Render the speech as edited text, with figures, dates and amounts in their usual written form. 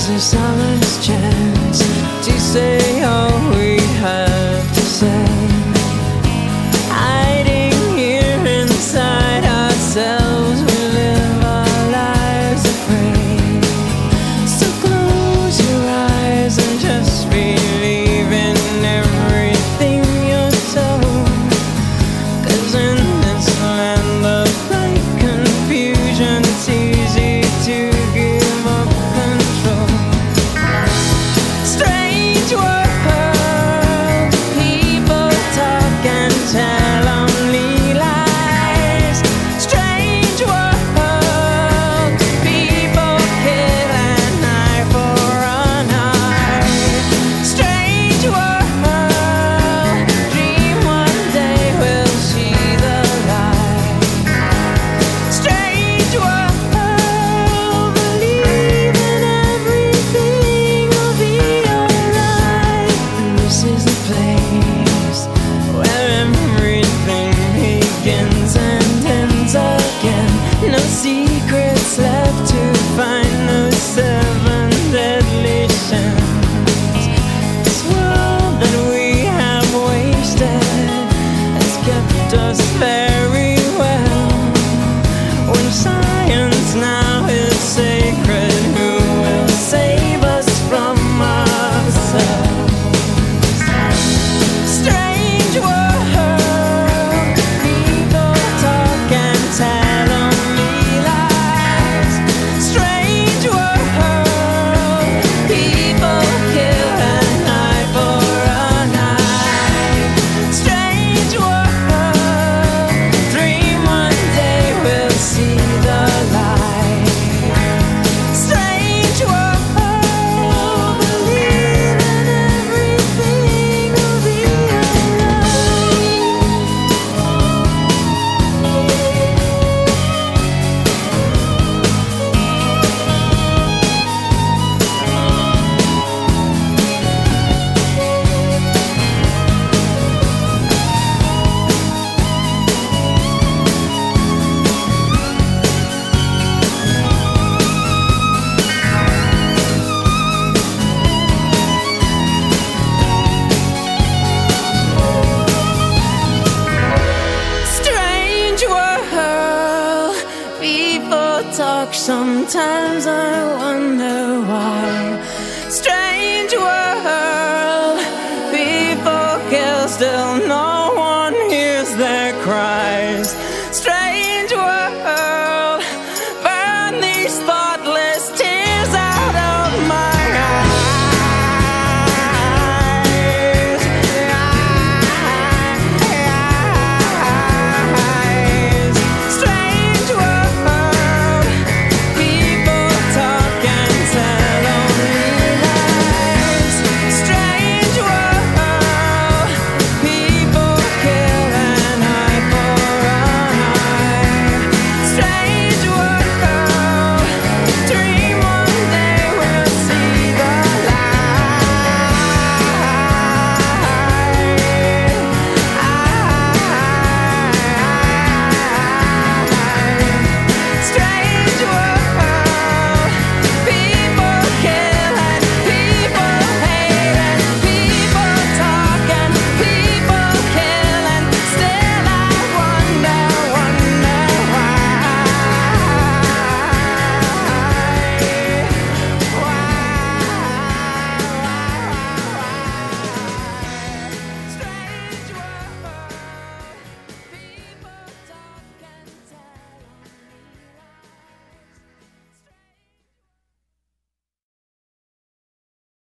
Is there someone's chance to say all we have to say? Hiding here inside ourselves, we live our lives afraid. So close your eyes and just believe in everything you're told. 'Cause in this land of light confusion, it's easy to give up control. Strange world, people talk and tell only lies. Strange world, people kill an eye for an eye. Strange world, dream one day we'll see the light. Strange world, believe in everything will be alright. This is the place where everything begins and ends again. No secrets left to find, no seven deadly sins. This world that we have wasted has kept us very well. When science now is sacred, who will save us from ourselves? Strange world, people talk and tell only lies. Strange world, people kill an eye for an eye. Strange world, dream one day we'll see the light. Strange world, believe in everything will be Strange world, people talk, sometimes I wonder why. Strange world.